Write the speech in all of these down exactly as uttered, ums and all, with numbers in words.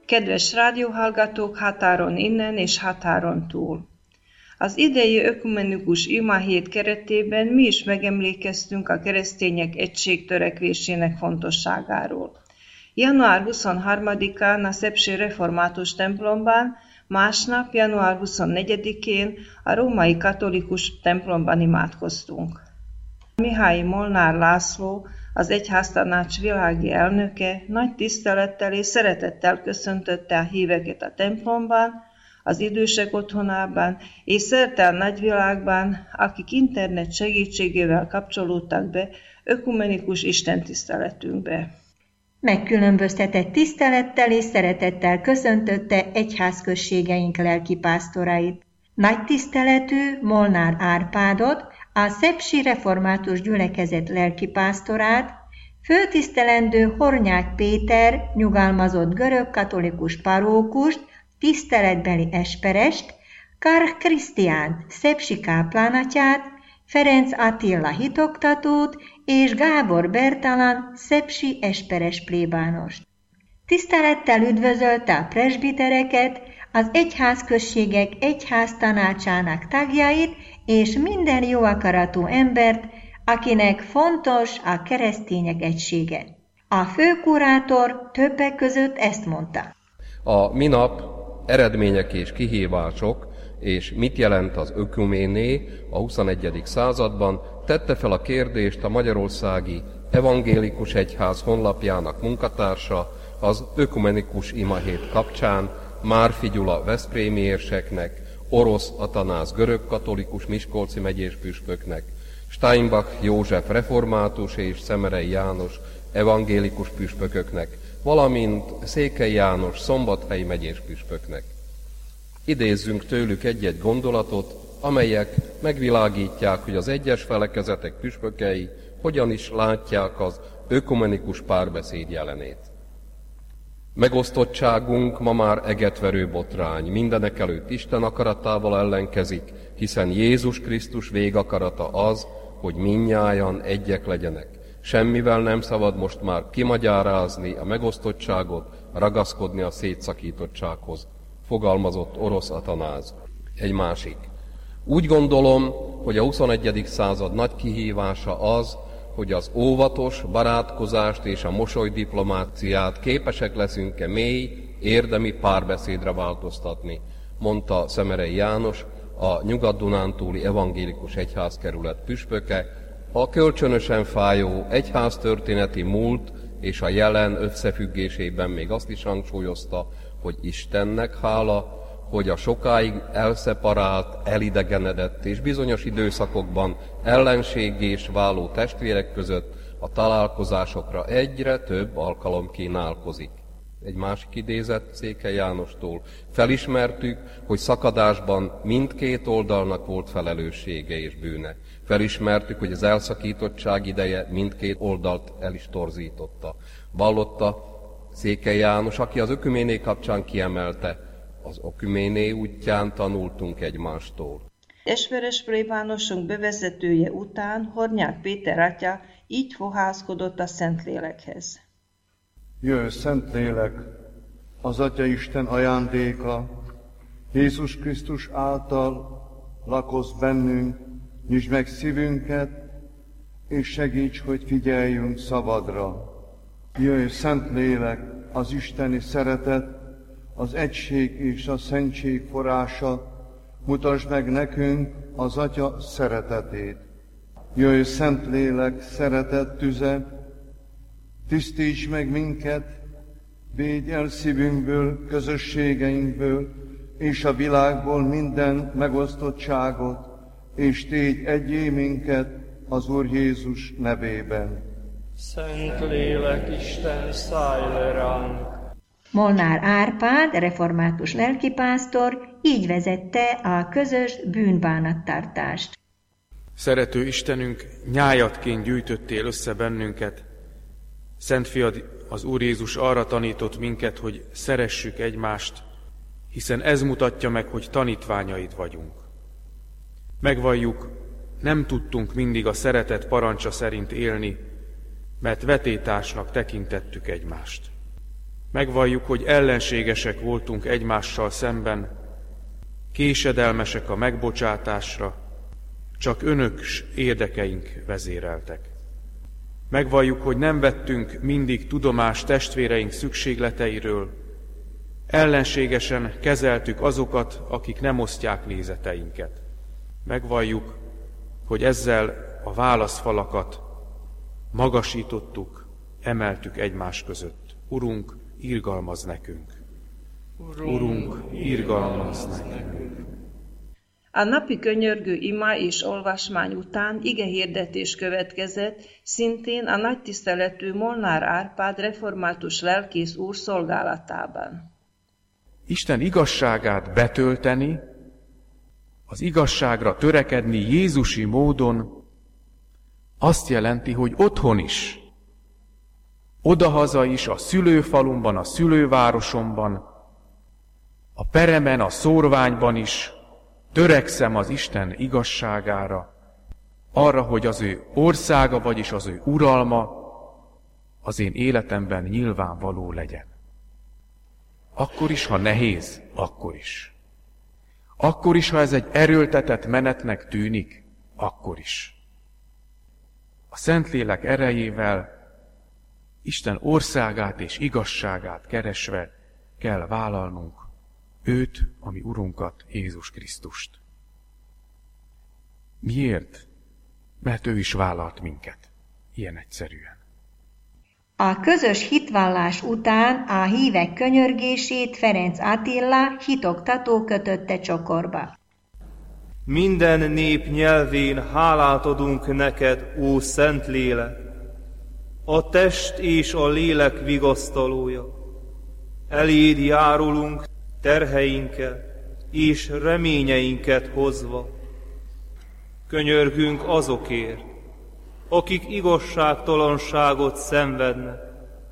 Kedves rádióhallgatók határon innen és határon túl! Az idei ökumenikus imahét keretében mi is megemlékeztünk a keresztények egységtörekvésének fontosságáról. január huszonharmadikán a szepsi református templomban, másnap, január huszonnegyedikén a római katolikus templomban imádkoztunk. Mihályi Molnár László, az egyháztanács világi elnöke nagy tisztelettel és szeretettel köszöntötte a híveket a templomban, az idősek otthonában és szerte a nagyvilágban, akik internet segítségével kapcsolódtak be ökumenikus istentiszteletünkbe. Megkülönböztetett tisztelettel és szeretettel köszöntötte egyházközségeink lelkipásztorait. Nagy tiszteletű Molnár Árpádot, a szepsi református gyülekezet lelkipásztorát, főtisztelendő Hornyák Péter nyugalmazott görög-katolikus parókust, tiszteletbeli esperest, Karh Krisztiánt szepsi káplánatyát, Ferenc Attila hitoktatót és Gábor Bertalan szepsi esperes plébánost. Tisztelettel üdvözölte a presbitereket, az egyházközségek egyháztanácsának tagjait és minden jó akaratú embert, akinek fontos a keresztények egysége. A főkurátor többek között ezt mondta. A minap eredmények és kihívások, és mit jelent az ökuméné a huszonegyedik században, tette fel a kérdést a Magyarországi Evangélikus Egyház honlapjának munkatársa az ökumenikus imahét kapcsán Márfi Gyula veszprémi érseknek, Orosz Atanász görögkatolikus miskolci megyés püspöknek, Steinbach József református és Szemerei János evangélikus püspököknek, valamint Székely János szombathelyi megyés püspöknek. Idézzünk tőlük egy-egy gondolatot, amelyek megvilágítják, hogy az egyes felekezetek püspökei hogyan is látják az ökumenikus párbeszéd jelenét. Megosztottságunk ma már egetverő botrány, mindenekelőtt Isten akaratával ellenkezik, hiszen Jézus Krisztus végakarata az, hogy mindnyájan egyek legyenek. Semmivel nem szabad most már kimagyarázni a megosztottságot, ragaszkodni a szétszakítottsághoz, fogalmazott Orosz Atanáz. Egy másik. Úgy gondolom, hogy a huszonegyedik század nagy kihívása az, hogy az óvatos barátkozást és a mosolydiplomáciát képesek leszünk-e mély, érdemi párbeszédre változtatni, mondta Szemerei János, a Nyugat-Dunántúli Evangélikus Egyházkerület püspöke, a kölcsönösen fájó egyháztörténeti múlt és a jelen összefüggésében még azt is hangsúlyozta, hogy Istennek hála, hogy a sokáig elszeparált, elidegenedett és bizonyos időszakokban ellenségés váló testvérek között a találkozásokra egyre több alkalom kínálkozik. Egy másik idézet Székely Jánostól. Felismertük, hogy szakadásban mindkét oldalnak volt felelőssége és bűne. Felismertük, hogy az elszakítottság ideje mindkét oldalt el is torzította. Vallotta Székely János, aki az ökuméné kapcsán kiemelte, az ökuméné útján tanultunk egymástól. Esperes plébánosunk bevezetője után Hornyák Péter atya így fohászkodott a Szentlélekhez. Jöjj, Szentlélek, az Atyaisten ajándéka, Jézus Krisztus által lakozz bennünk, nyisd meg szívünket, és segíts, hogy figyeljünk szabadra. Jöjj, Szentlélek, az isteni szeretet, az egység és a szentség forrása, mutasd meg nekünk az Atya szeretetét. Jöjj, Szentlélek, szeretet tüze, tisztíts meg minket, védj el szívünkből, közösségeinkből, és a világból minden megosztottságot, és tégy egyé minket az Úr Jézus nevében. Szentlélek, Isten, szállj le ránk! Molnár Árpád, református lelkipásztor, így vezette a közös bűnbánattartást. Szerető Istenünk, nyájatként gyűjtöttél össze bennünket. Szent Fiad, az Úr Jézus arra tanított minket, hogy szeressük egymást, hiszen ez mutatja meg, hogy tanítványaid vagyunk. Megvalljuk, nem tudtunk mindig a szeretet parancsa szerint élni, mert vetétársnak tekintettük egymást. Megvalljuk, hogy ellenségesek voltunk egymással szemben, késedelmesek a megbocsátásra, csak önök érdekeink vezéreltek. Megvalljuk, hogy nem vettünk mindig tudomást testvéreink szükségleteiről, ellenségesen kezeltük azokat, akik nem osztják nézeteinket. Megvalljuk, hogy ezzel a válaszfalakat magasítottuk, emeltük egymás között. Urunk, irgalmazz nekünk! Urunk, irgalmazz nekünk! A napi könyörgő ima és olvasmány után igehirdetés következett, szintén a nagy tiszteletű Molnár Árpád református lelkész úr szolgálatában. Isten igazságát betölteni, az igazságra törekedni jézusi módon azt jelenti, hogy otthon is, odahaza is, a szülőfalumban, a szülővárosomban, a peremen, a szórványban is törekszem az Isten igazságára, arra, hogy az ő országa, vagyis az ő uralma az én életemben nyilvánvaló legyen. Akkor is, ha nehéz, akkor is. Akkor is, ha ez egy erőltetett menetnek tűnik, akkor is. A Szentlélek erejével Isten országát és igazságát keresve kell vállalnunk őt, a mi Urunkat, Jézus Krisztust. Miért? Mert ő is vállalt minket. Ilyen egyszerűen. A közös hitvallás után a hívek könyörgését Ferenc Attila hitoktató kötötte csokorba. Minden nép nyelvén hálát adunk neked, ó Szentlélek, a test és a lélek vigasztalója. Eléd járulunk terheinkkel és reményeinket hozva. Könyörgünk azokért, akik igazságtalanságot szenvednek.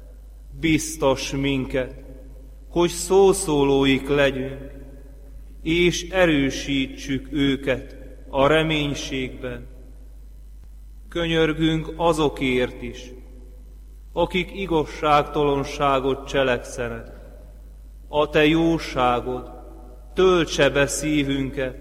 Biztos minket, hogy szószólóik legyünk, és erősítsük őket a reménységben. Könyörgünk azokért is, akik igazságtalanságot cselekszenek. A te jóságod töltse be szívünket,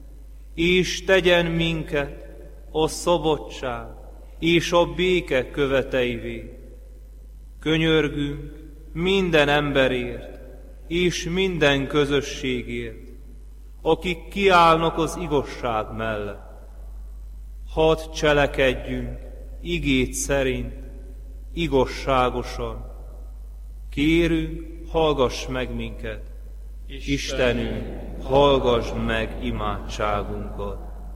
és tegyen minket a szabadság és a béke követeivé. Könyörgünk minden emberért és minden közösségért, akik kiállnak az igazság mellett. Hadd cselekedjünk igét szerint, igazságosan. Kérünk, hallgass meg minket, Istenünk, hallgass meg imádságunkat.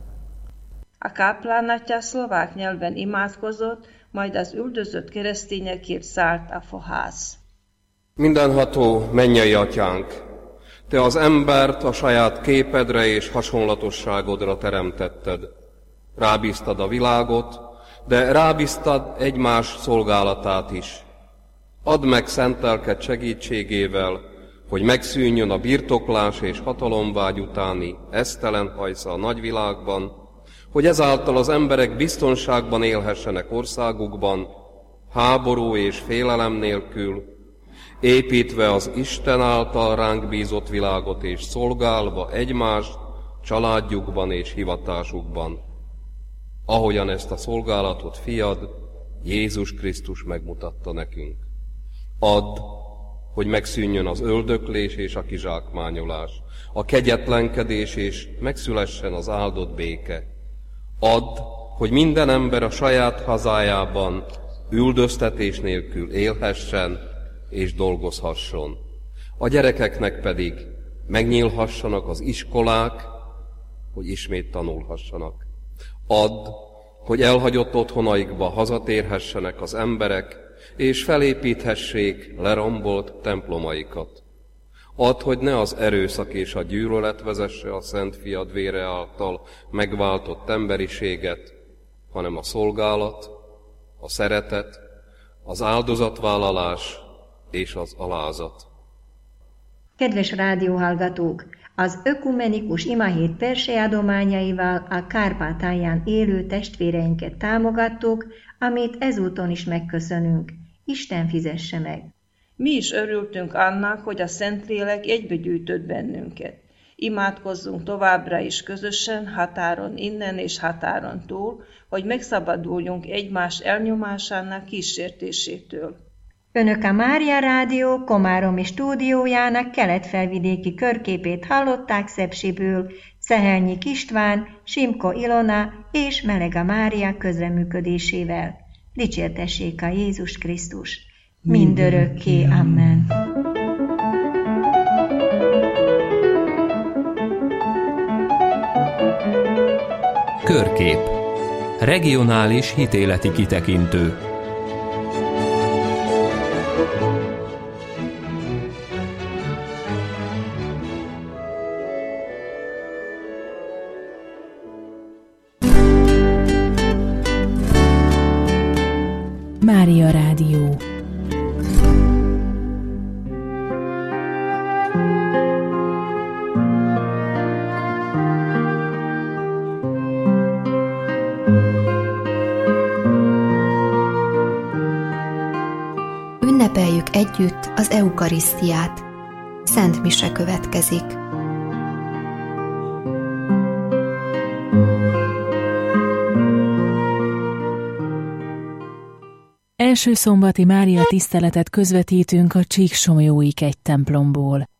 A káplán atya szlovák nyelven imádkozott, majd az üldözött keresztényekért szállt a fohász. Mindenható mennyei atyánk, te az embert a saját képedre és hasonlatosságodra teremtetted. Rábíztad a világot, de rábíztad egymás szolgálatát is. Add meg szent lelked segítségével, hogy megszűnjön a birtoklás és hatalomvágy utáni esztelen hajsza a nagyvilágban, hogy ezáltal az emberek biztonságban élhessenek országukban, háború és félelem nélkül, építve az Isten által ránk bízott világot és szolgálva egymást családjukban és hivatásukban, ahogyan ezt a szolgálatot fiad, Jézus Krisztus megmutatta nekünk. Add, hogy megszűnjön az öldöklés és a kizsákmányolás, a kegyetlenkedés és megszülessen az áldott béke. Add, hogy minden ember a saját hazájában üldöztetés nélkül élhessen és dolgozhasson. A gyerekeknek pedig megnyílhassanak az iskolák, hogy ismét tanulhassanak. Add, hogy elhagyott otthonaikba hazatérhessenek az emberek, és felépíthessék lerombolt templomaikat. Add, hogy ne az erőszak és a gyűlölet vezesse a Szent Fiad vére által megváltott emberiséget, hanem a szolgálat, a szeretet, az áldozatvállalás és az alázat. Kedves rádióhallgatók! Az ökumenikus imahét perseadományaival a Kárpátalján élő testvéreinket támogattuk, amit ezúton is megköszönünk. Isten fizesse meg! Mi is örültünk annak, hogy a Szentlélek egybegyűjtött bennünket. Imádkozzunk továbbra is közösen, határon innen és határon túl, hogy megszabaduljunk egymás elnyomásának kísértésétől. Önök a Mária Rádió komáromi stúdiójának keletfelvidéki körképét hallották Szepsiből, Szehelnyik István, Simko Ilona és Melega Mária közreműködésével. Dicsértessék a Jézus Krisztus! Mindörökké, amen! Körkép. Regionális hitéleti kitekintő. Mária Rádió. Ünnepeljük együtt az eukarisztiát. Szent mise következik. Első szombati Mária tiszteletet közvetítünk a Csíksomlyói kegy templomból.